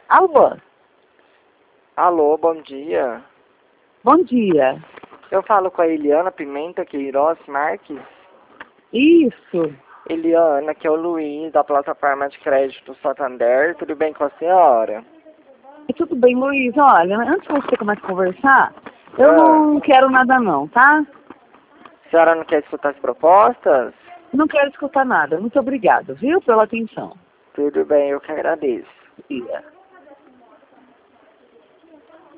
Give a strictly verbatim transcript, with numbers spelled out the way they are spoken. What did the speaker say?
Alô? Alô, bom dia. Bom dia. Eu falo com a Eliana Pimenta Queiroz Marques. Isso. Eliana, que é o Luiz, da plataforma de crédito Santander. Tudo bem com a senhora? E tudo bem, Luiz? Olha, antes de você começar a conversar, eu Ah. não quero nada não, tá? A senhora não quer escutar as propostas? Não quero escutar nada. Muito obrigado, viu, pela atenção. Tudo bem, eu que agradeço. Ia.